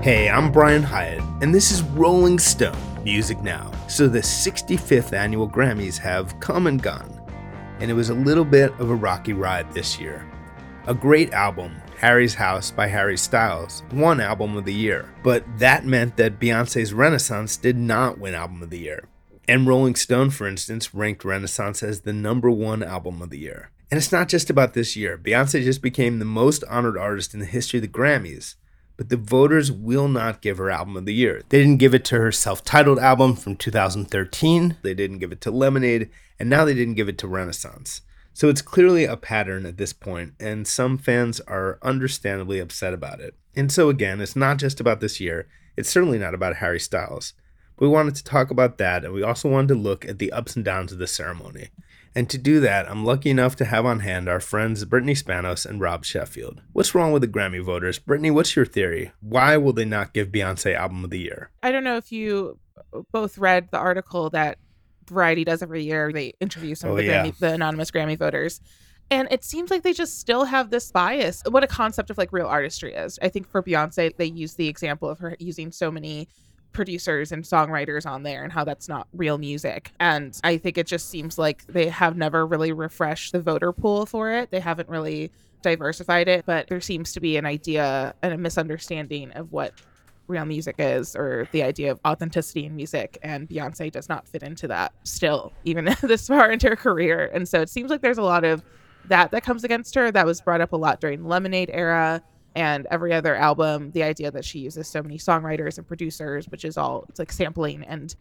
Hey, I'm Brian Hyatt, and this is Rolling Stone Music Now. So the 65th annual Grammys have come and gone, and it was a little bit of a rocky ride this year. A great album, Harry's House by Harry Styles, won Album of the Year, but that meant that Beyoncé's Renaissance did not win Album of the Year. And Rolling Stone, for instance, ranked Renaissance as the #1 Album of the Year. And it's not just about this year. Beyoncé just became the most honored artist in the history of the Grammys. But the voters will not give her Album of the Year. They didn't give it to her self-titled album from 2013. They didn't give it to Lemonade. And now they didn't give it to Renaissance. So it's clearly a pattern at this point, and some fans are understandably upset about it. And so again, it's not just about this year. It's certainly not about Harry Styles. We wanted to talk about that, and we also wanted to look at the ups and downs of the ceremony. And to do that, I'm lucky enough to have on hand our friends Brittany Spanos and Rob Sheffield. What's wrong with the Grammy voters? Brittany, what's your theory? Why will they not give Beyoncé Album of the Year? I don't know if you both read the article that Variety does every year. They interview some of the anonymous Grammy voters. And it seems like they just still have this bias. What a concept of like real artistry is. I think for Beyoncé, they use the example of her using so many producers and songwriters on there and how that's not real music. And I think it just seems like they have never really refreshed the voter pool for it. They haven't really diversified it, but there seems to be an idea and a misunderstanding of what real music is, or the idea of authenticity in music. And Beyonce does not fit into that still, even this far into her career. And so it seems like there's a lot of that comes against her. That was brought up a lot during the Lemonade era. And every other album, the idea that she uses so many songwriters and producers, which is all, it's like sampling, and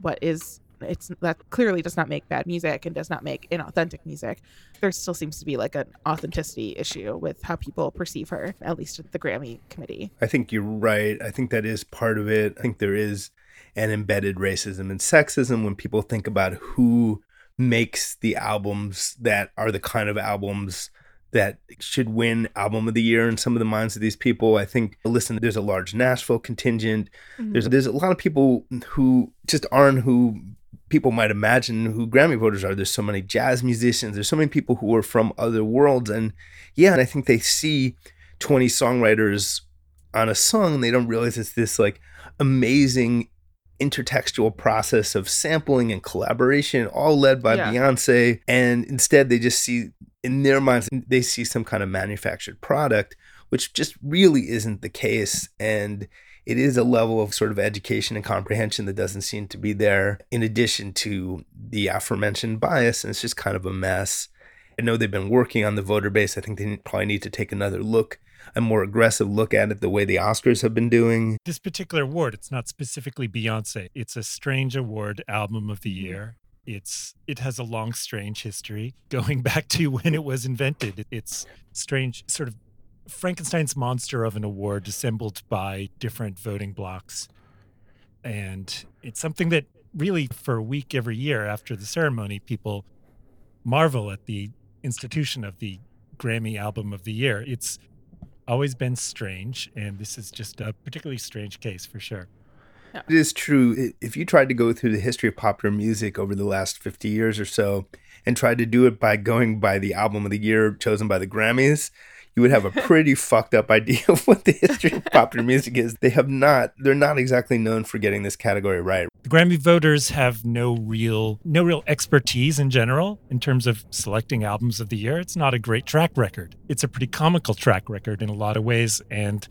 that clearly does not make bad music and does not make inauthentic music. There still seems to be like an authenticity issue with how people perceive her, at least at the Grammy committee. I think you're right. I think that is part of it. I think there is an embedded racism and sexism when people think about who makes the albums that are the kind of albums that should win Album of the Year in some of the minds of these people. I think, listen, there's a large Nashville contingent. Mm-hmm. There's a lot of people who just aren't who people might imagine who Grammy voters are. There's so many jazz musicians. There's so many people who are from other worlds. And I think they see 20 songwriters on a song and they don't realize it's this like amazing intertextual process of sampling and collaboration, all led by Beyonce. And instead they just see, in their minds, they see some kind of manufactured product, which just really isn't the case. And it is a level of sort of education and comprehension that doesn't seem to be there, in addition to the aforementioned bias. And it's just kind of a mess. I know they've been working on the voter base. I think they probably need to take another look, a more aggressive look at it, the way the Oscars have been doing. This particular award, it's not specifically Beyonce. It's a strange award, Album of the Year. It has a long, strange history going back to when it was invented. It's strange, sort of Frankenstein's monster of an award assembled by different voting blocks. And it's something that really, for a week every year after the ceremony, people marvel at the institution of the Grammy Album of the Year. It's always been strange, and this is just a particularly strange case for sure. It is true. If you tried to go through the history of popular music over the last 50 years or so and tried to do it by going by the Album of the Year chosen by the Grammys, you would have a pretty fucked up idea of what the history of popular music is. They're not exactly known for getting this category right. The Grammy voters have no real expertise in general in terms of selecting albums of the year. It's not a great track record. It's a pretty comical track record in a lot of ways, and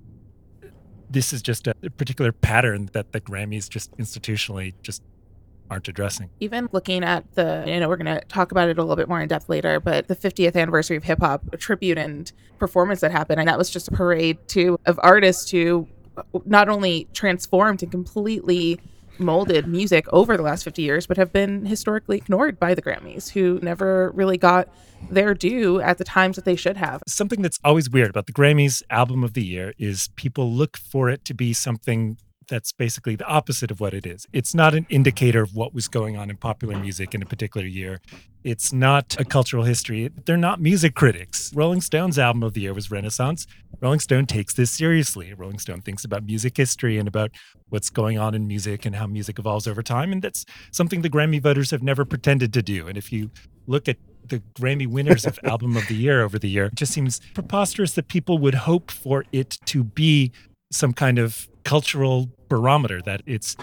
this is just a particular pattern that the Grammys just institutionally just aren't addressing. Even looking at we're going to talk about it a little bit more in depth later, but the 50th anniversary of hip hop tribute and performance that happened, and that was just a parade too of artists who not only transformed and completely molded music over the last 50 years, but have been historically ignored by the Grammys, who never really got their due at the times that they should have. Something that's always weird about the Grammys Album of the Year is people look for it to be something that's basically the opposite of what it is. It's not an indicator of what was going on in popular music in a particular year. It's not a cultural history. They're not music critics. Rolling Stone's Album of the Year was Renaissance. Rolling Stone takes this seriously. Rolling Stone thinks about music history and about what's going on in music and how music evolves over time. And that's something the Grammy voters have never pretended to do. And if you look at the Grammy winners of Album of the Year over the year, it just seems preposterous that people would hope for it to be some kind of cultural barometer that it's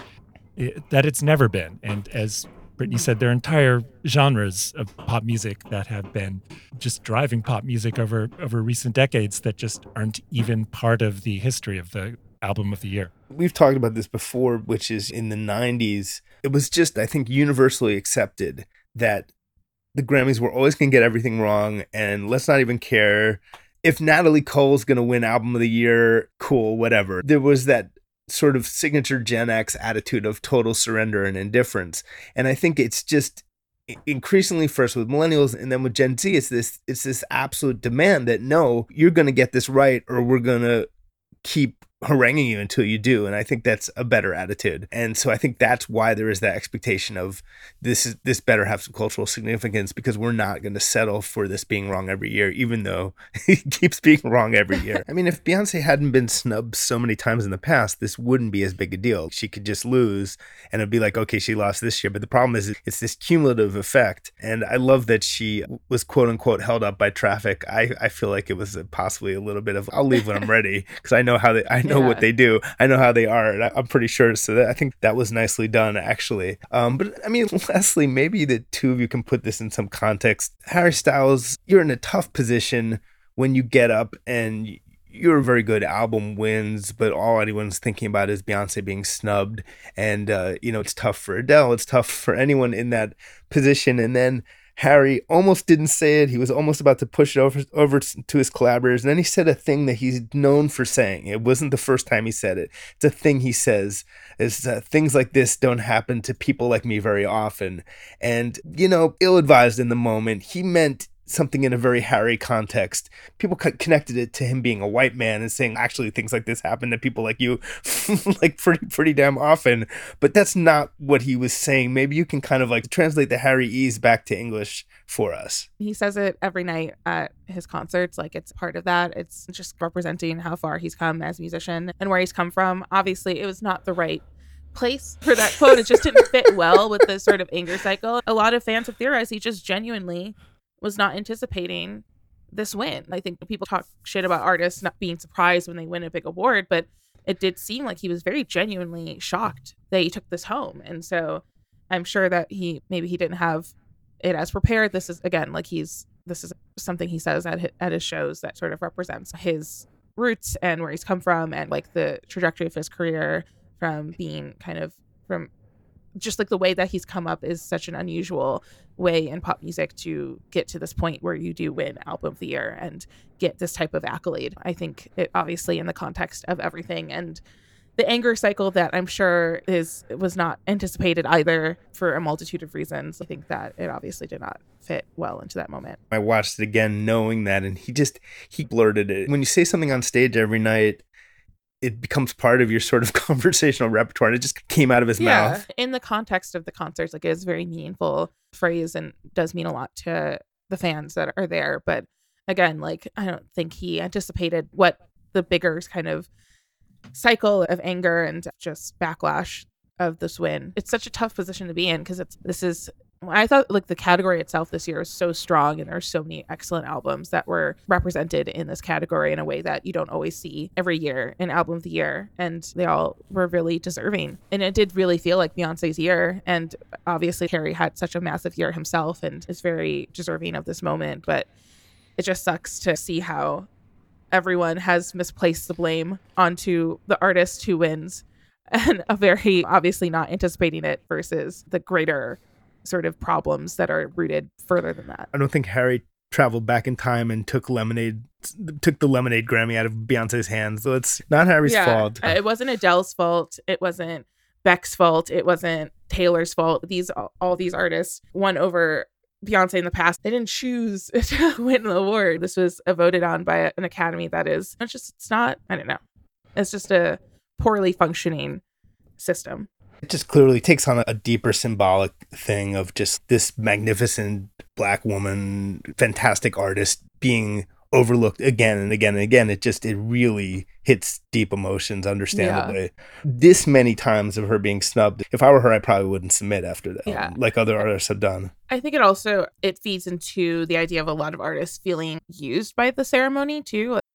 never been. And as Brittany said, there are entire genres of pop music that have been just driving pop music over recent decades that just aren't even part of the history of the album of the year. We've talked about this before, which is in the 90s. It was just, I think, universally accepted that the Grammys were always going to get everything wrong, and let's not even care. If Natalie Cole's going to win album of the year, cool, whatever. There was that sort of signature Gen X attitude of total surrender and indifference. And I think it's just increasingly, first with millennials and then with Gen Z, it's this absolute demand that no, you're going to get this right, or we're going to keep haranguing you until you do. And I think that's a better attitude. And so I think that's why there is that expectation of this better have some cultural significance, because we're not going to settle for this being wrong every year, even though it keeps being wrong every year. I mean, if Beyonce hadn't been snubbed so many times in the past, this wouldn't be as big a deal. She could just lose and it'd be like, okay, she lost this year. But the problem is it's this cumulative effect. And I love that she was quote unquote held up by traffic. I feel like it was possibly a little bit of, I'll leave when I'm ready, because I know what they do. I know how they are. And I'm pretty sure. So I think that was nicely done, actually. But I mean, Leslie, maybe the two of you can put this in some context. Harry Styles, you're in a tough position when you get up and your very good album wins, but all anyone's thinking about is Beyonce being snubbed. And, it's tough for Adele. It's tough for anyone in that position. And then Harry almost didn't say it. He was almost about to push it over to his collaborators. And then he said a thing that he's known for saying. It wasn't the first time he said it. It's a thing he says is things like this don't happen to people like me very often. And, ill-advised in the moment, he meant something in a very Harry context. People connected it to him being a white man and saying, actually, things like this happen to people like you like pretty damn often. But that's not what he was saying. Maybe you can kind of like translate the Harry-ese back to English for us. He says it every night at his concerts. Like, it's part of that. It's just representing how far he's come as a musician and where he's come from. Obviously, it was not the right place for that quote. It just didn't fit well with the sort of anger cycle. A lot of fans have theorized he just genuinely was not anticipating this win. I think people talk shit about artists not being surprised when they win a big award, but it did seem like he was very genuinely shocked that he took this home. And so I'm sure that he didn't have it as prepared. This is, again, like this is something he says at his shows that sort of represents his roots and where he's come from, and like the trajectory of his career from being from just like the way that he's come up is such an unusual way in pop music to get to this point where you do win album of the year and get this type of accolade. I think it obviously in the context of everything and the anger cycle that I'm sure was not anticipated either for a multitude of reasons. I think that it obviously did not fit well into that moment. I watched it again knowing that, and he blurted it. When you say something on stage every night, it becomes part of your sort of conversational repertoire, and it just came out of his mouth. In the context of the concerts, like, it is a very meaningful phrase and does mean a lot to the fans that are there. But again, like, I don't think he anticipated what the bigger kind of cycle of anger and just backlash of this win. It's such a tough position to be in, because I thought like the category itself this year is so strong, and there are so many excellent albums that were represented in this category in a way that you don't always see every year in album of the year, and they all were really deserving. And it did really feel like Beyonce's year, and obviously Harry had such a massive year himself and is very deserving of this moment, but it just sucks to see how everyone has misplaced the blame onto the artist who wins, and a very obviously not anticipating it, versus the greater sort of problems that are rooted further than that. I don't think Harry traveled back in time and took the Lemonade Grammy out of Beyonce's hands. So it's not Harry's fault. It wasn't Adele's fault. It wasn't Beck's fault. It wasn't Taylor's fault. All these artists won over Beyonce in the past. They didn't choose to win the award. This was voted on by an academy that is, it's not, I don't know. It's just a poorly functioning system. It just clearly takes on a deeper symbolic thing of just this magnificent Black woman, fantastic artist being overlooked again and again and again. It really hits deep emotions, understandably. Yeah. This many times of her being snubbed. If I were her, I probably wouldn't submit after that, like other artists have done. I think it feeds into the idea of a lot of artists feeling used by the ceremony too.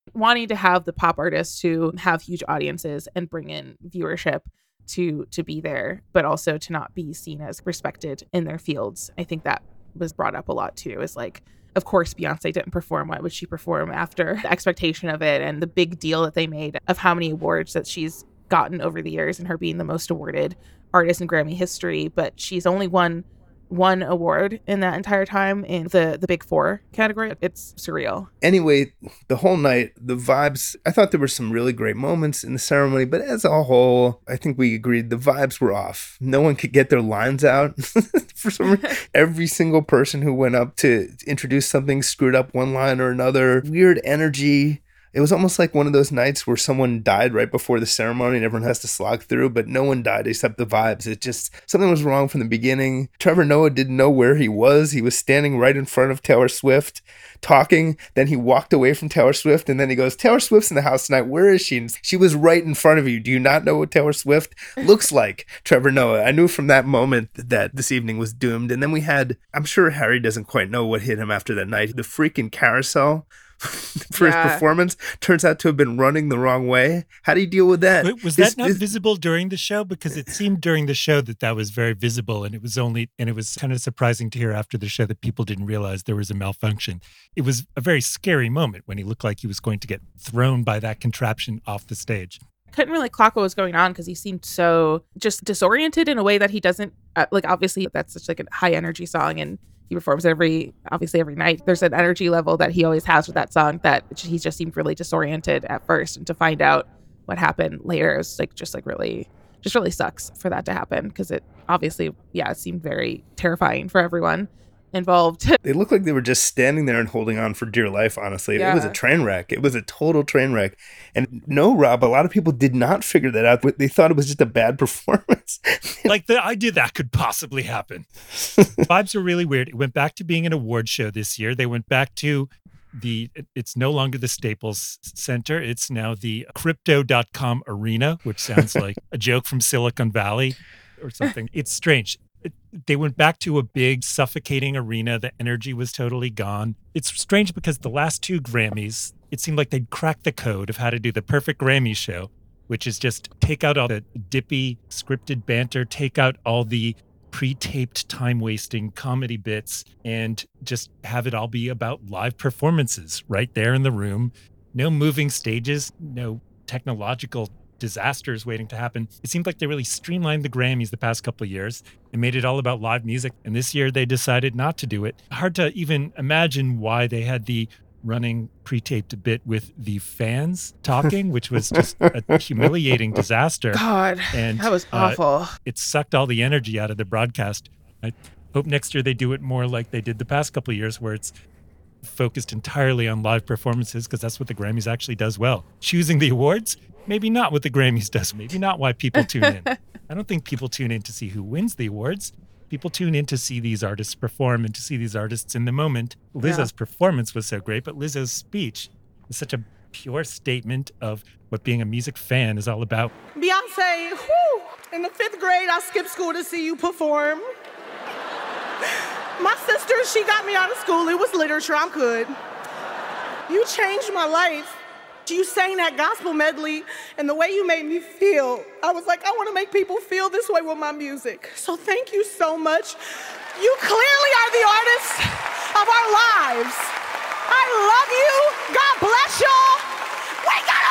wanting to have the pop artists who have huge audiences and bring in viewership to be there, but also to not be seen as respected in their fields. I think that was brought up a lot too, is like, of course, Beyonce didn't perform. Why would she perform after the expectation of it and the big deal that they made of how many awards that she's gotten over the years and her being the most awarded artist in Grammy history? But she's only won one award in that entire time in the Big Four category. It's surreal. Anyway, the whole night, the vibes, I thought there were some really great moments in the ceremony, but as a whole, I think we agreed the vibes were off. No one could get their lines out. For some reason, every single person who went up to introduce something screwed up one line or another. Weird energy. It was almost like one of those nights where someone died right before the ceremony and everyone has to slog through, but no one died except the vibes. It just, something was wrong from the beginning. Trevor Noah didn't know where he was. He was standing right in front of Taylor Swift talking. Then he walked away from Taylor Swift and then he goes, Taylor Swift's in the house tonight. Where is she? And she was right in front of you. Do you not know what Taylor Swift looks like? Trevor Noah. I knew from that moment that this evening was doomed. And then we had, I'm sure Harry doesn't quite know what hit him after that night. The freaking carousel for his performance turns out to have been running the wrong way. How do you deal with that? Was that not visible during the show? Because it seemed during the show that was very visible, and it was kind of surprising to hear after the show that people didn't realize there was a malfunction. It was a very scary moment when he looked like he was going to get thrown by that contraption off the stage. Couldn't really clock what was going on because he seemed so just disoriented in a way that he doesn't obviously that's such like a high energy song and he performs every night. There's an energy level that he always has with that song that he just seemed really disoriented at first, and to find out what happened later, it was really sucks for that to happen because it obviously, it seemed very terrifying for everyone involved. They looked like they were just standing there and holding on for dear life, honestly. Yeah. It was a train wreck. It was a total train wreck. And no, Rob, a lot of people did not figure that out. They thought it was just a bad performance. Like the idea that could possibly happen. Vibes are really weird. It went back to being an award show this year. They went back to it's no longer the Staples Center. It's now the Crypto.com Arena, which sounds like a joke from Silicon Valley or something. It's strange. They went back to a big suffocating arena. The energy was totally gone. It's strange because the last two Grammys, it seemed like they'd cracked the code of how to do the perfect Grammy show, which is just take out all the dippy scripted banter, take out all the pre-taped time-wasting comedy bits, and just have it all be about live performances right there in the room. No moving stages, no technological disasters waiting to happen. It seemed like they really streamlined the Grammys the past couple of years and made it all about live music. And this year they decided not to do it. Hard to even imagine why they had the running pre-taped bit with the fans talking, which was just a humiliating disaster. God, and that was awful. It sucked all the energy out of the broadcast. I hope next year they do it more like they did the past couple of years, where it's focused entirely on live performances, because that's what the Grammys actually does well. Choosing the awards, maybe not what the Grammys does, maybe not why people tune in. I don't think people tune in to see who wins the awards. People tune in to see these artists perform and to see these artists in the moment. Lizzo's performance was so great, but Lizzo's speech is such a pure statement of what being a music fan is all about. Beyonce, in the 5th grade, I skipped school to see you perform. My sister, she got me out of school. It was literature. I'm good. You changed my life. You sang that gospel medley, and the way you made me feel, I was like, I want to make people feel this way with my music. So thank you so much. You clearly are the artist of our lives. I love you. God bless y'all. We got a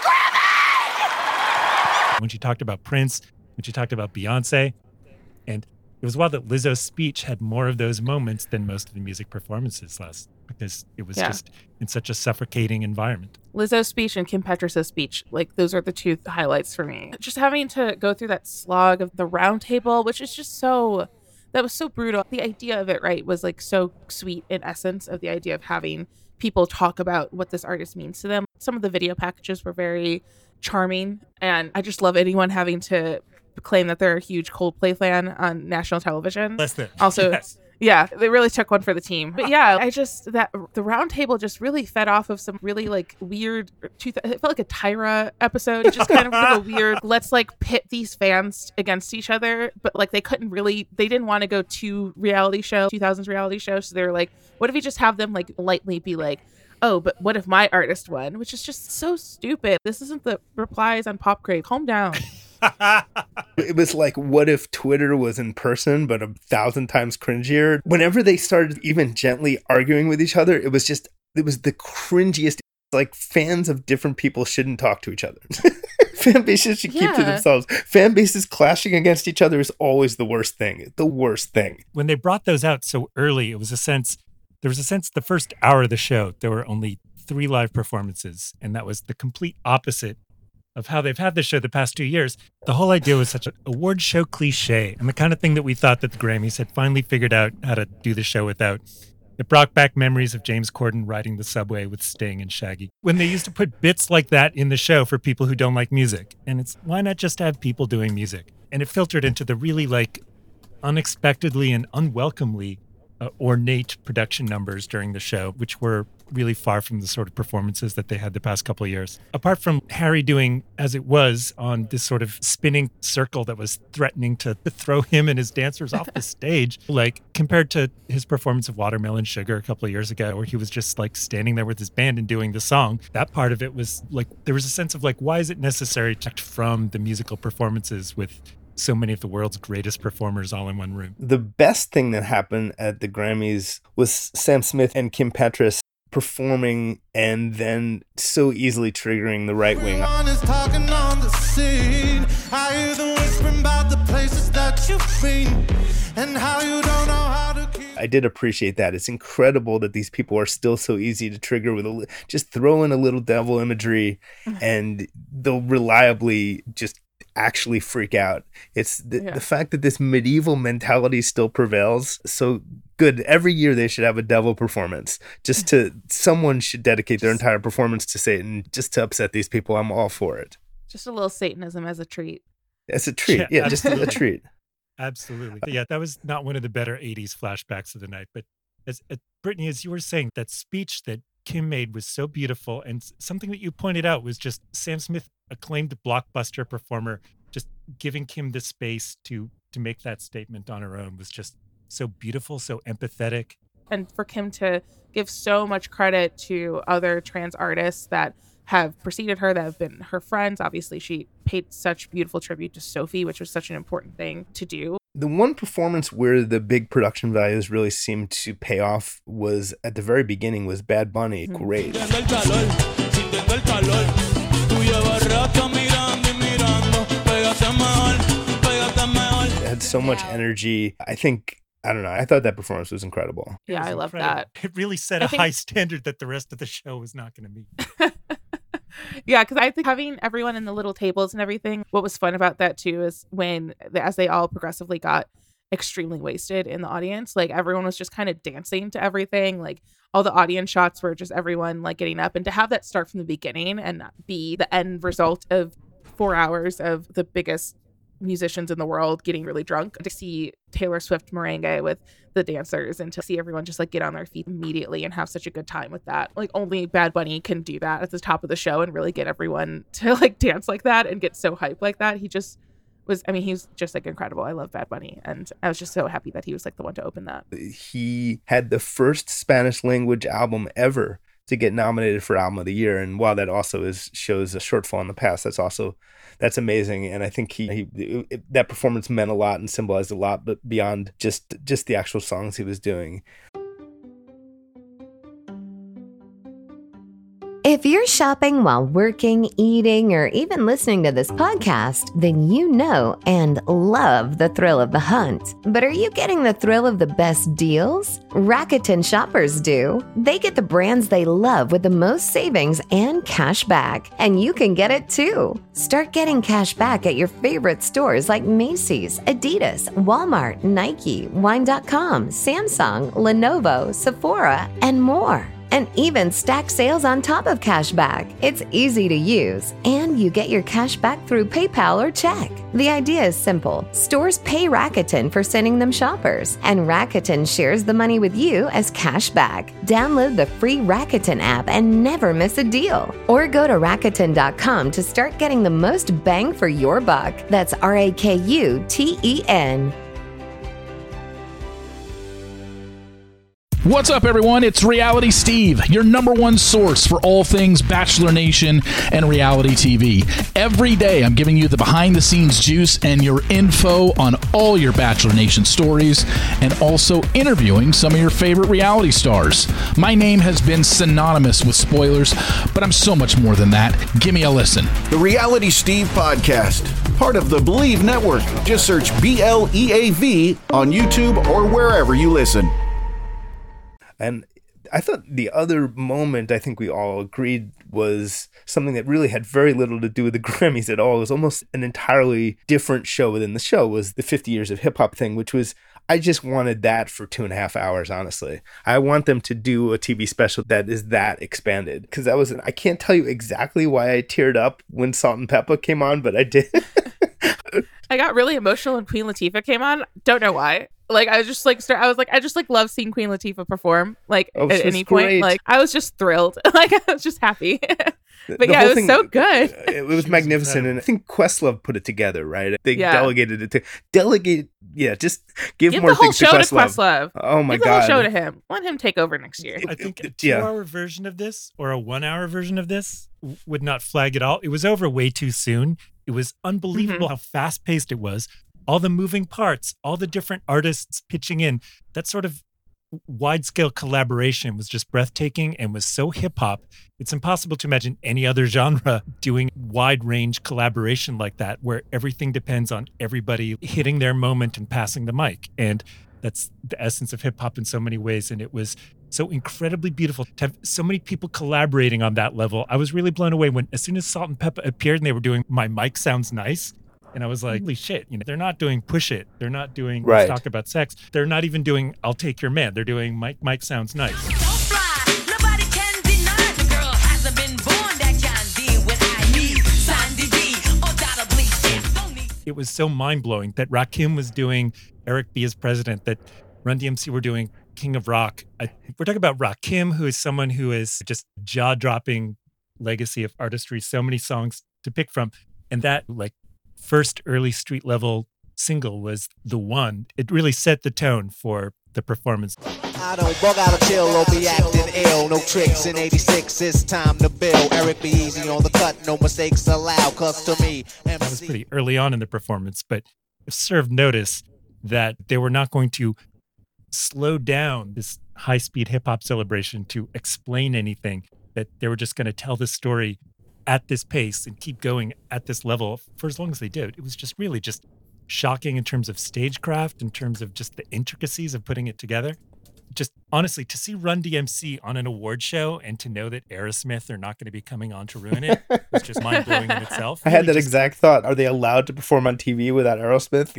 fucking Grammy! When she talked about Prince, when she talked about Beyonce, and it was wild that Lizzo's speech had more of those moments than most of the music performances because it was just in such a suffocating environment. Lizzo's speech and Kim Petras' speech, like those are the two highlights for me. Just having to go through that slog of the round table, which is just that was so brutal. The idea of it, right, was like so sweet in essence of the idea of having people talk about what this artist means to them. Some of the video packages were very charming, and I just love anyone having to claim that they're a huge Coldplay fan on national television. Also, yes. Yeah, they really took one for the team. But yeah, the round table just really fed off of some really like weird, it felt like a Tyra episode. It just kind of was a weird, let's like pit these fans against each other. But like they didn't want to go to 2000s reality show. So they were like, what if we just have them like lightly be like, oh, but what if my artist won? Which is just so stupid. This isn't the replies on Pop Crave. Calm down. It was like, what if Twitter was in person, but 1,000 times cringier? Whenever they started even gently arguing with each other, it was the cringiest. Like, fans of different people shouldn't talk to each other. Fan bases should keep to themselves. Fan bases clashing against each other is always the worst thing. The worst thing. When they brought those out so early, there was a sense the first hour of the show, there were only 3 live performances. And that was the complete opposite of how they've had the show the past 2 years. The whole idea was such an award show cliche and the kind of thing that we thought that the Grammys had finally figured out how to do the show without. It brought back memories of James Corden riding the subway with Sting and Shaggy. When they used to put bits like that in the show for people who don't like music. And it's, why not just have people doing music? And it filtered into the really like unexpectedly and unwelcomely ornate production numbers during the show, which were really far from the sort of performances that they had the past couple of years. Apart from Harry doing as it was on this sort of spinning circle that was threatening to throw him and his dancers off the stage, like compared to his performance of Watermelon Sugar a couple of years ago, where he was just like standing there with his band and doing the song. That part of it was like, there was a sense of like, why is it necessary to act from the musical performances with so many of the world's greatest performers all in one room? The best thing that happened at the Grammys was Sam Smith and Kim Petras performing and then so easily triggering the right wing. I did appreciate that. It's incredible that these people are still so easy to trigger with just throw in a little devil imagery and they'll reliably just actually freak out. It's the fact that this medieval mentality still prevails. So good. Every year they should have a devil performance. Someone should dedicate their entire performance to Satan just to upset these people. I'm all for it. Just a little Satanism as a treat. As a treat. Yeah, just a treat. Absolutely. Yeah, that was not one of the better 80s flashbacks of the night. But as Brittany, as you were saying, that speech that Kim made was so beautiful. And something that you pointed out was just Sam Smith, acclaimed blockbuster performer, just giving Kim the space to make that statement on her own was just so beautiful, so empathetic. And for Kim to give so much credit to other trans artists that have preceded her, that have been her friends. Obviously, she paid such beautiful tribute to Sophie, which was such an important thing to do. The one performance where the big production values really seemed to pay off was at the very beginning was Bad Bunny. Great. It had so much energy. I thought that performance was incredible. Yeah, I love that. It really set a high standard that the rest of the show was not going to meet. Yeah, because I think having everyone in the little tables and everything, what was fun about that too is as they all progressively got extremely wasted in the audience, like everyone was just kind of dancing to everything. Like all the audience shots were just everyone like getting up, and to have that start from the beginning and be the end result of 4 hours of the biggest musicians in the world getting really drunk, to see Taylor Swift merengue with the dancers and to see everyone just like get on their feet immediately and have such a good time with that. Like only Bad Bunny can do that at the top of the show and really get everyone to like dance like that and get so hyped like that. He's just like incredible. I love Bad Bunny, and I was just so happy that he was like the one to open that. He had the first Spanish language album ever to get nominated for Album of the Year, and while that also shows a shortfall in the past, that's amazing. And I think that performance meant a lot and symbolized a lot, but beyond just the actual songs he was doing. If you're shopping while working, eating, or even listening to this podcast, then you know and love the thrill of the hunt. But are you getting the thrill of the best deals? Rakuten shoppers do. They get the brands they love with the most savings and cash back. And you can get it too. Start getting cash back at your favorite stores like Macy's, Adidas, Walmart, Nike, Wine.com, Samsung, Lenovo, Sephora, and more. And even stack sales on top of cashback. It's easy to use, and you get your cash back through PayPal or check. The idea is simple. Stores pay Rakuten for sending them shoppers, and Rakuten shares the money with you as cash back. Download the free Rakuten app and never miss a deal. Or go to Rakuten.com to start getting the most bang for your buck. That's Rakuten. What's up, everyone? It's Reality Steve, your number one source for all things Bachelor Nation and reality TV. Every day, I'm giving you the behind-the-scenes juice and your info on all your Bachelor Nation stories, and also interviewing some of your favorite reality stars. My name has been synonymous with spoilers, but I'm so much more than that. Give me a listen. The Reality Steve Podcast, part of the Believe Network. Just search BLEAV on YouTube or wherever you listen. And I thought the other moment I think we all agreed was something that really had very little to do with the Grammys at all. It was almost an entirely different show within the show, was the 50 Years of Hip Hop thing, which was, I just wanted that for 2.5 hours, honestly. I want them to do a TV special that is that expanded. Because I can't tell you exactly why I teared up when Salt and Peppa came on, but I did. I got really emotional when Queen Latifah came on. Don't know why. Like, I just love seeing Queen Latifah perform, like, at any point. Great. Like, I was just thrilled. Like, I was just happy. But yeah, it was so good. It was magnificent. And I think Questlove put it together, right? They delegated it to just give more things to Questlove. Questlove. Oh my God. Give the whole show to him. Let him take over next year. I think a 2-hour version of this or a 1-hour version of this would not flag at all. It was over way too soon. It was unbelievable how fast-paced it was. All the moving parts, all the different artists pitching in, that sort of wide-scale collaboration was just breathtaking and was so hip-hop. It's impossible to imagine any other genre doing wide-range collaboration like that, where everything depends on everybody hitting their moment and passing the mic. And that's the essence of hip-hop in so many ways. And it was so incredibly beautiful to have so many people collaborating on that level. I was really blown away as soon as Salt and Peppa appeared and they were doing My Mic Sounds Nice. And I was like, holy shit, they're not doing Push It. They're not doing Let's Talk About Sex. They're not even doing I'll Take Your Man. They're doing Mike Sounds Nice. Nobody can deny the girl hasn't been born that can deal with I need. Sandy D, undoubtedly. It was so mind-blowing that Rakim was doing Eric B. as president, that Run DMC were doing King of Rock. We're talking about Rakim, who is someone who is just jaw-dropping legacy of artistry, so many songs to pick from. And that, first early street level single was the one. It really set the tone for the performance. I don't bug out of chill or be acting ill. No tricks in 86, it's time to build. Eric be easy on the cut, no mistakes allowed. Cause to me, that was pretty early on in the performance, but it served notice that they were not going to slow down this high-speed hip-hop celebration to explain anything, that they were just going to tell this story at this pace and keep going at this level for as long as they did. It was just really just shocking in terms of stagecraft, in terms of just the intricacies of putting it together. Just honestly, to see Run DMC on an award show and to know that Aerosmith are not going to be coming on to ruin it was just mind-blowing in itself. I had that exact thought. Are they allowed to perform on TV without Aerosmith?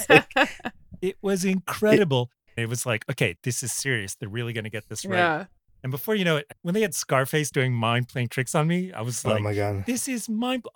It was incredible. It was like, okay, this is serious. They're really going to get this right. Yeah. And before you know it, when they had Scarface doing Mind playing tricks on me, I was like, oh my God, this is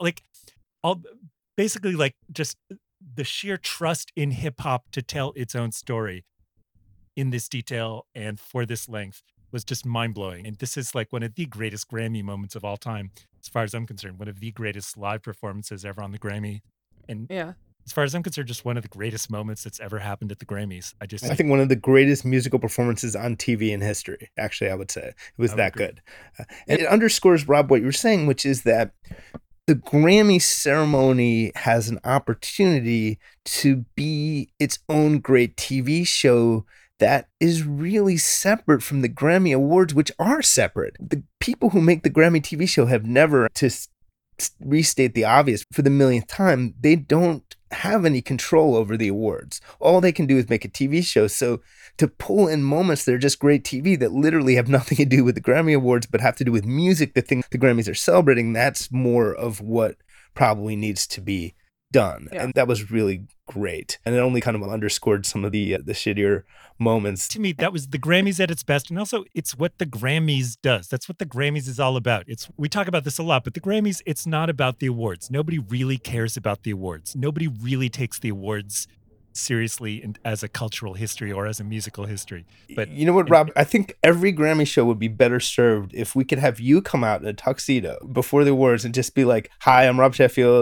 basically just the sheer trust in hip hop to tell its own story in this detail and for this length was just mind blowing. And this is one of the greatest Grammy moments of all time, as far as I'm concerned, one of the greatest live performances ever on the Grammy. And as far as I'm concerned, just one of the greatest moments that's ever happened at the Grammys. I think one of the greatest musical performances on TV in history, actually, I would say. It was that good. And it underscores, Rob, what you were saying, which is that the Grammy ceremony has an opportunity to be its own great TV show that is really separate from the Grammy Awards, which are separate. The people who make the Grammy TV show have never, to restate the obvious for the millionth time, they don't have any control over the awards. All they can do is make a TV show. So to pull in moments that are just great TV that literally have nothing to do with the Grammy Awards but have to do with music, the thing the Grammys are celebrating, that's more of what probably needs to be done. And that was really great. And it only kind of underscored some of the shittier moments. To me, that was the Grammys at its best. And also, it's what the Grammys does. That's what the Grammys is all about. We talk about this a lot, but the Grammys, it's not about the awards. Nobody really cares about the awards. Nobody really takes the awards seriously as a cultural history or as a musical history. But you know what, Rob? I think every Grammy show would be better served if we could have you come out in a tuxedo before the awards and just be like, hi, I'm Rob Sheffield,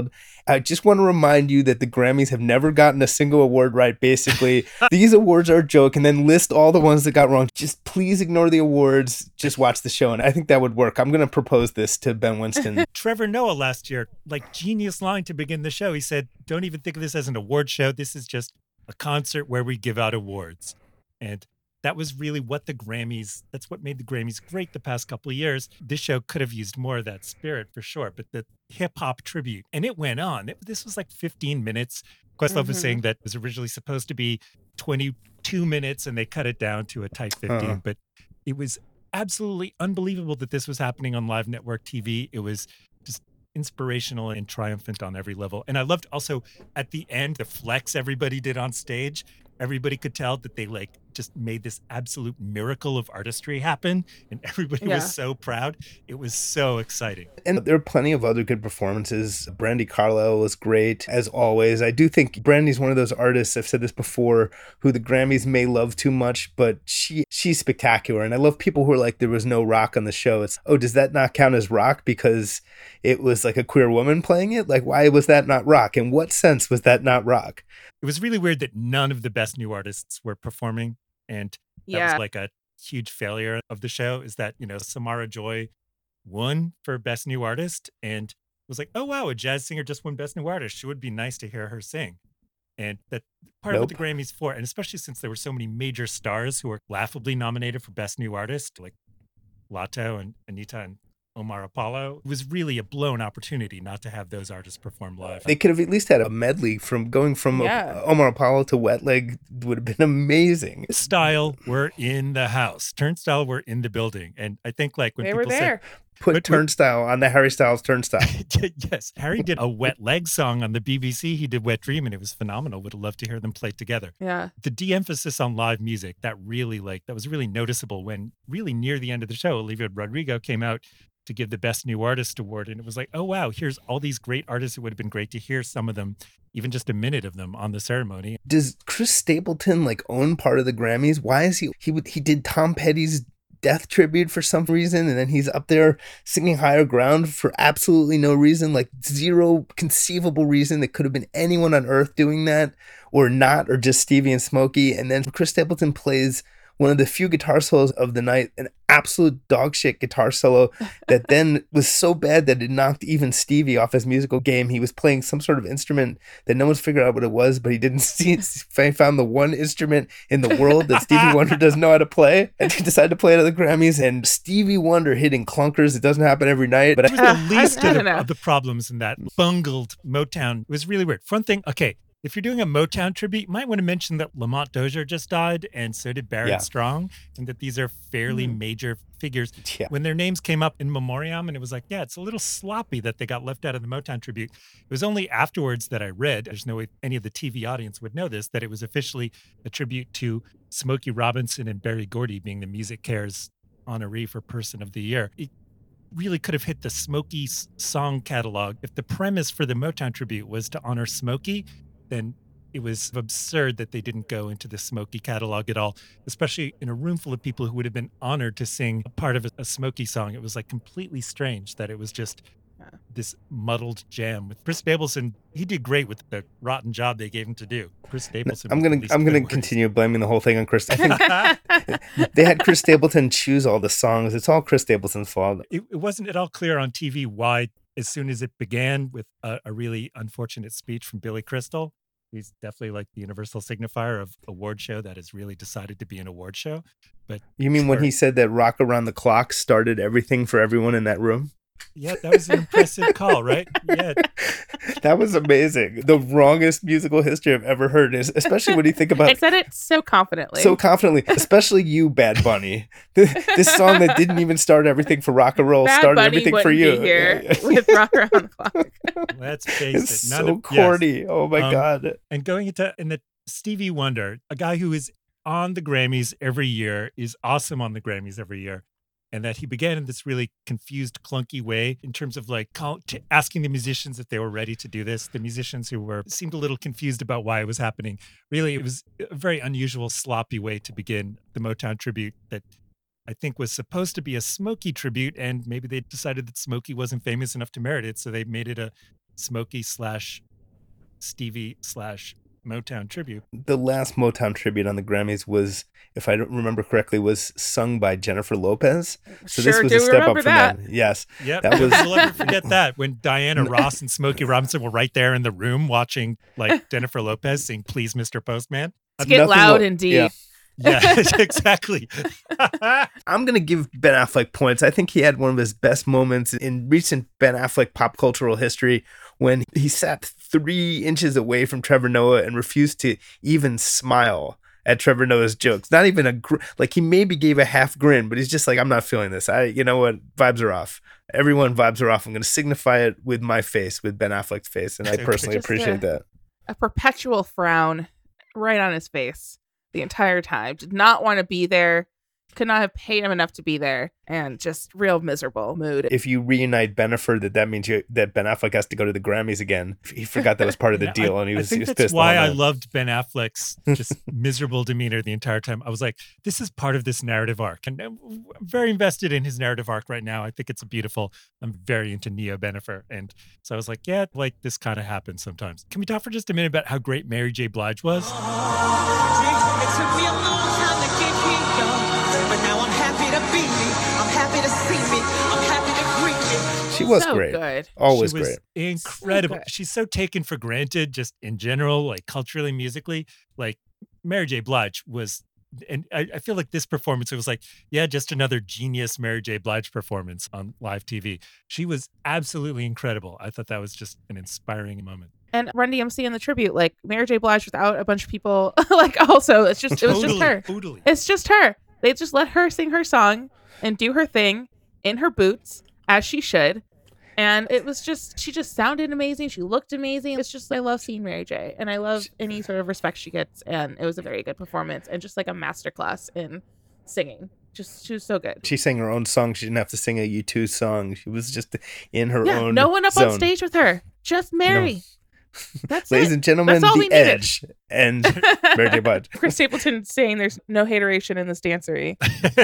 I just want to remind you that the Grammys have never gotten a single award right, basically. These awards are a joke, and then list all the ones that got wrong. Just please ignore the awards. Just watch the show, and I think that would work. I'm going to propose this to Ben Winston. Trevor Noah last year, like genius line to begin the show. He said, don't even think of this as an award show. This is just a concert where we give out awards. And that was really what the Grammys, that's what made the Grammys great the past couple of years. This show could have used more of that spirit for sure, but the hip hop tribute, and it went on. This was like 15 minutes. Questlove was saying that it was originally supposed to be 22 minutes and they cut it down to a tight 15, but it was absolutely unbelievable that this was happening on live network TV. It was just inspirational and triumphant on every level. And I loved also at the end, the flex everybody did on stage. Everybody could tell that they like just made this absolute miracle of artistry happen. And everybody was so proud. It was so exciting. And there are plenty of other good performances. Brandi Carlile was great, as always. I do think Brandy's one of those artists, I've said this before, who the Grammys may love too much, but she's spectacular. And I love people who are like, there was no rock on the show. It's, oh, does that not count as rock because it was like a queer woman playing it? Like, why was that not rock? In what sense was that not rock? It was really weird that none of the best new artists were performing. And that was like a huge failure of the show, is that, you know, Samara Joy won for Best New Artist and was like, oh, wow, a jazz singer just won Best New Artist. It would be nice to hear her sing. And that part of what the Grammys for, and especially since there were so many major stars who were laughably nominated for Best New Artist, like Lato and Anita and Omar Apollo, it was really a blown opportunity not to have those artists perform live. They could have at least had a medley from going from Omar Apollo to Wet Leg. Would have been amazing. Style were in the house. Turnstile were in the building. And I think like when they people were there. Put Turnstile on the Harry Styles Turnstile. Yes. Harry did a Wet Leg song on the BBC. He did Wet Dream, and it was phenomenal. Would have loved to hear them play together. Yeah. The de-emphasis on live music, that was really noticeable when really near the end of the show, Olivia Rodrigo came out to give the Best New Artist award. And it was like, oh, wow, here's all these great artists. It would have been great to hear some of them, even just a minute of them on the ceremony. Does Chris Stapleton like own part of the Grammys? Why is he did Tom Petty's death tribute for some reason, and then he's up there singing Higher Ground for absolutely no reason, like zero conceivable reason. That could have been anyone on earth doing that or not, or just Stevie and Smokey. And then Chris Stapleton plays one of the few guitar solos of the night, an absolute dog shit guitar solo that then was so bad that it knocked even Stevie off his musical game. He was playing some sort of instrument that no one's figured out what it was, but he didn't see it. He found the one instrument in the world that Stevie Wonder doesn't know how to play, and he decided to play it at the Grammys. And Stevie Wonder hitting clunkers, it doesn't happen every night. But it was the least of the problems in that bungled Motown. It was really weird. Front thing, okay. If you're doing a Motown tribute, you might want to mention that Lamont Dozier just died, and so did Barrett Strong, and that these are fairly major figures. Yeah. When their names came up in memoriam, and it was like, yeah, it's a little sloppy that they got left out of the Motown tribute. It was only afterwards that I read, there's no way any of the TV audience would know this, that it was officially a tribute to Smokey Robinson and Berry Gordy being the Music Cares honoree for Person of the Year. It really could have hit the Smokey song catalog. If the premise for the Motown tribute was to honor Smokey, then it was absurd that they didn't go into the Smokey catalog at all, especially in a room full of people who would have been honored to sing a part of a Smokey song. It was like completely strange that it was just this muddled jam. With Chris Stapleton, he did great with the rotten job they gave him to do. Chris Stapleton. I'm gonna continue blaming the whole thing on Chris. I think they had Chris Stapleton choose all the songs. It's all Chris Stapleton's fault. It wasn't at all clear on TV why. As soon as it began with a really unfortunate speech from Billy Crystal, he's definitely like the universal signifier of award show that has really decided to be an award show. But you mean when he said that Rock Around the Clock started everything for everyone in that room? Yeah, that was an impressive call, right? Yeah. That was amazing. The wrongest musical history I've ever heard, is especially when you think about it. I said it so confidently. So confidently, especially you, Bad Bunny. This song that didn't even start everything for rock and roll Bad started Bunny everything for you. Be here with Rock Around the Clock. Let's face it's it. So corny. Yes. Oh my God. And going into the Stevie Wonder, a guy who is on the Grammys every year, is awesome on the Grammys every year. And that he began in this really confused, clunky way in terms of like asking the musicians if they were ready to do this. The musicians who seemed a little confused about why it was happening. Really, it was a very unusual, sloppy way to begin the Motown tribute that I think was supposed to be a Smokey tribute. And maybe they decided that Smokey wasn't famous enough to merit it. So they made it a Smokey / Stevie / Motown tribute. The last Motown tribute on the Grammys was, if I don't remember correctly, was sung by Jennifer Lopez. So this was a step up from that. Yes. Yep. That was. We'll never forget that when Diana Ross and Smokey Robinson were right there in the room watching like Jennifer Lopez sing "Please, Mr. Postman." Let's get loud and deep. Yeah. Yeah, exactly. I'm going to give Ben Affleck points. I think he had one of his best moments in recent Ben Affleck pop cultural history when he sat 3 inches away from Trevor Noah and refused to even smile at Trevor Noah's jokes. Not even like he maybe gave a half grin, but he's just like, I'm not feeling this. You know what? Vibes are off. Everyone vibes are off. I'm going to signify it with my face, with Ben Affleck's face. And I personally appreciate that. A perpetual frown right on his face the entire time. Did not want to be there. Could not have paid him enough to be there, and just real miserable mood. If you reunite Bennifer, that means that Ben Affleck has to go to the Grammys again. He forgot that was part of the deal, and he was that's pissed. Why I loved Ben Affleck's just miserable demeanor the entire time. I was like, this is part of this narrative arc, and I'm very invested in his narrative arc right now. I think it's beautiful. I'm very into Neo Bennifer, and so I was like, yeah, like this kind of happens sometimes. Can we talk for just a minute about how great Mary J. Blige was? It took me a long time to get here, young, but now I'm happy to be me. I'm happy to see me. I'm happy to greet me. She was so great. Good. Always she was great. Incredible. So good. She's so taken for granted just in general, like culturally, musically. Like Mary J. Blige was, and I feel like this performance, it was like, yeah, just another genius Mary J. Blige performance on live TV. She was absolutely incredible. I thought that was just an inspiring moment. And Run DMC in the tribute, like Mary J. Blige without a bunch of people, like also, it was just her. Totally. It's just her. They just let her sing her song and do her thing in her boots, as she should. And it was just, she just sounded amazing. She looked amazing. It's just, I love seeing Mary J. And I love any sort of respect she gets. And it was a very good performance and just like a masterclass in singing. She was so good. She sang her own song. She didn't have to sing a U2 song. She was just in her own no one up zone. on stage with her. Just Mary. No. That's Ladies it. and gentlemen, That's all The we needed. Edge and Mary J. Blige. Chris Stapleton saying there's no hateration in this dancery.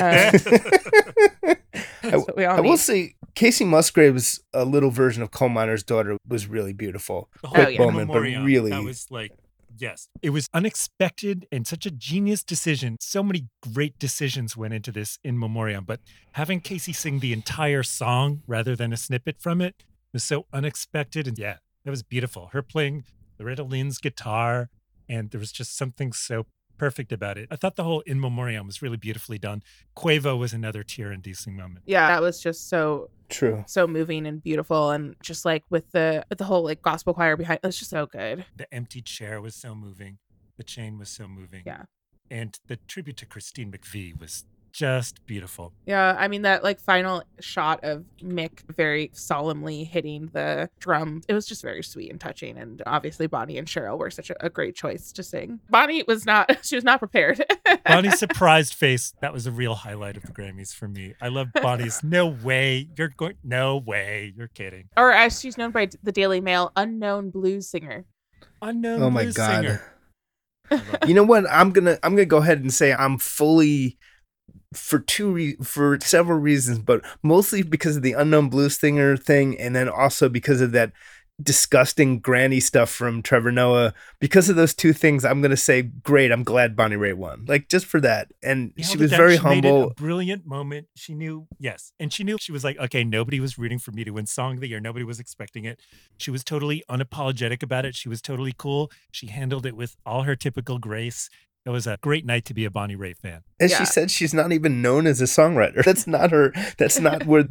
That's what we all I need. will say, Casey Musgrave's little version of Coal Miner's Daughter was really beautiful. The Quick whole moment, but Memoriam, really. that was like, yes, it was unexpected and such a genius decision. So many great decisions went into this In Memoriam, but having Casey sing the entire song rather than a snippet from it was so unexpected. And yeah, that was beautiful. Her playing Loretta Lynn's guitar, and there was just something so perfect about it. I thought the whole In Memoriam was really beautifully done. Quavo was another tear-inducing moment. Yeah, that was just so True. so moving and beautiful, and just like with the whole like gospel choir behind, it's just so good. The empty chair was so moving. The chain was so moving. Yeah. And the tribute to Christine McVie was just beautiful. Yeah, I mean that like final shot of Mick very solemnly hitting the drum, it was just very sweet and touching. And obviously Bonnie and Cheryl were such a great choice to sing. Bonnie was not prepared. Bonnie's surprised face, that was a real highlight of the Grammys for me. I love Bonnie's no way you're kidding. Or as she's known by the Daily Mail, unknown blues singer. Unknown Oh my blues God. singer. You know what? I'm gonna go ahead and say I'm fully, for several reasons, but mostly because of the unknown blues singer thing, and then also because of that disgusting granny stuff from Trevor Noah. Because of those two things, I'm gonna say, great. I'm glad Bonnie Raitt won. Like just for that, and You she held was it down. very She made it humble. a brilliant moment. She knew, yes. And she knew, she was like, okay, nobody was rooting for me to win Song of the Year. Nobody was expecting it. She was totally unapologetic about it. She was totally cool. She handled it with all her typical grace. It was a great night to be a Bonnie Raitt fan. As Yeah. she said, she's not even known as a songwriter. That's not her. That's not where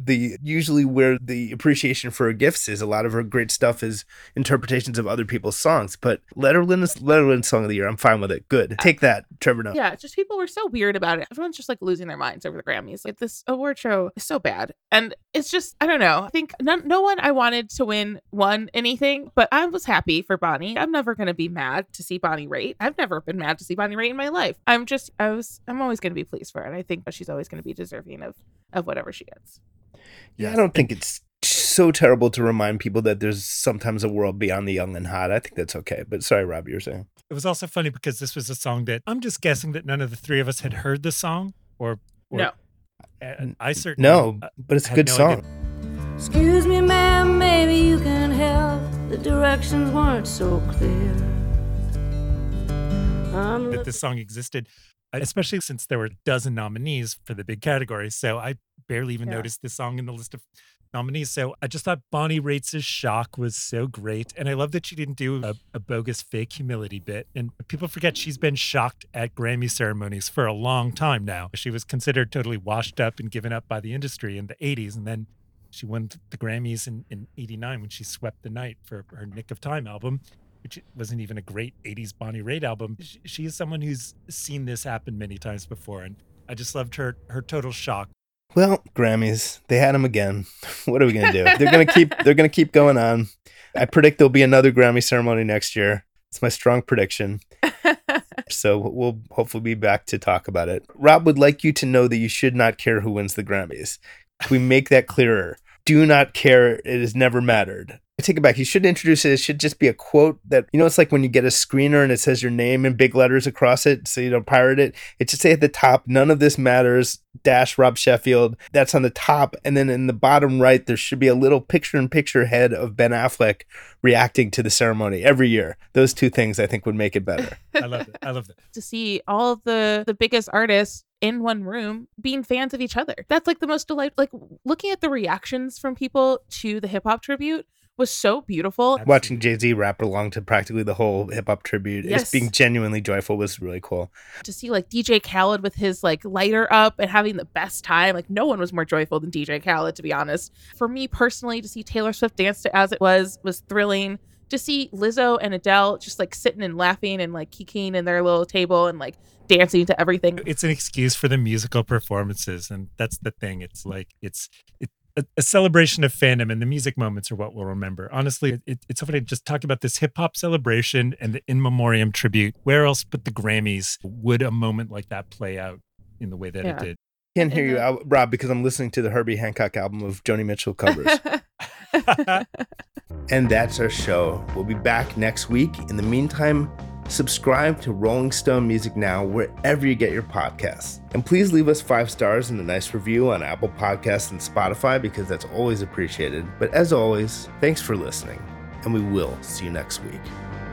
the appreciation for her gifts is. A lot of her great stuff is interpretations of other people's songs. But Letterland is Letterland Song of the Year. I'm fine with it. Good. Take that, Trevor Noah. Yeah, just people were so weird about it. Everyone's just like losing their minds over the Grammys. Like this award show is so bad. And it's just, I don't know. I think no one I wanted to won anything, but I was happy for Bonnie. I'm never going to be mad to see Bonnie Raitt. I've never been mad to see Bonnie Raitt in my life. I'm always going to be pleased for her. And I think she's always going to be deserving of whatever she gets. Yeah, I don't think it's so terrible to remind people that there's sometimes a world beyond the young and hot. I think that's okay. But sorry, Rob, you were saying. It was also funny because this was a song that I'm just guessing that none of the three of us had heard the song or No. I certainly No, but it's a had good no song. idea. Excuse me, ma'am, maybe you can help. the directions weren't so clear. That this song existed, especially since there were a dozen nominees for the big categories. So I barely even noticed this song in the list of nominees. So I just thought Bonnie Raitt's shock was so great. And I love that she didn't do a bogus fake humility bit. And people forget she's been shocked at Grammy ceremonies for a long time now. She was considered totally washed up and given up by the industry in the 80s. And then she won the Grammys in 89 when she swept the night for her Nick of Time album, which wasn't even a great 80s Bonnie Raitt album. She is someone who's seen this happen many times before. And I just loved her total shock. Well, Grammys, they had them again. What are we going to do? They're going to keep going on. I predict there'll be another Grammy ceremony next year. It's my strong prediction. So we'll hopefully be back to talk about it. Rob would like you to know that you should not care who wins the Grammys. Can we make that clearer? Do not care. It has never mattered. I take it back. You should introduce it. It should just be a quote that, it's like when you get a screener and it says your name in big letters across it so you don't pirate it. It should say at the top, none of this matters, - Rob Sheffield. That's on the top. And then in the bottom right, there should be a little picture-in-picture head of Ben Affleck reacting to the ceremony every year. Those two things I think would make it better. I love it. I love that. To see all of the biggest artists in one room being fans of each other. That's like the most delightful. Like looking at the reactions from people to the hip hop tribute was so beautiful. Watching Jay-Z rap along to practically the whole hip hop tribute, just being genuinely joyful was really cool. To see like DJ Khaled with his like lighter up and having the best time, like no one was more joyful than DJ Khaled, to be honest. For me personally, to see Taylor Swift dance to As It Was thrilling. To see Lizzo and Adele just like sitting and laughing and like kikiing in their little table and like dancing to everything. It's an excuse for the musical performances, and that's the thing. It's like it's a celebration of fandom, and the music moments are what we'll remember. Honestly, it's so funny to just talk about this hip hop celebration and the in memoriam tribute. Where else but the Grammys would a moment like that play out in the way that it did? Can't hear you out, Rob, because I'm listening to the Herbie Hancock album of Joni Mitchell covers. And that's our show. We'll be back next week. In the meantime, subscribe to Rolling Stone Music Now wherever you get your podcasts. And please leave us 5 stars and a nice review on Apple Podcasts and Spotify, because that's always appreciated. But as always, thanks for listening, and we will see you next week.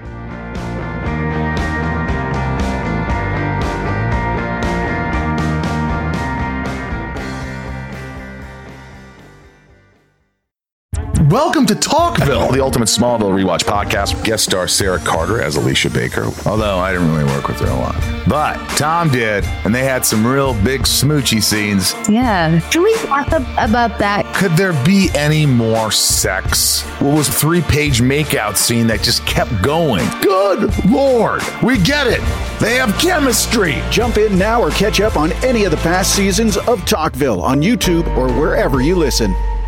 Welcome to Talkville, the ultimate Smallville rewatch podcast. Guest star Sarah Carter as Alicia Baker, although I didn't really work with her a lot. But Tom did, and they had some real big smoochy scenes. Yeah. Can we talk about that? Could there be any more sex? What was a 3-page makeout scene that just kept going? Good Lord, we get it. They have chemistry. Jump in now or catch up on any of the past seasons of Talkville on YouTube or wherever you listen.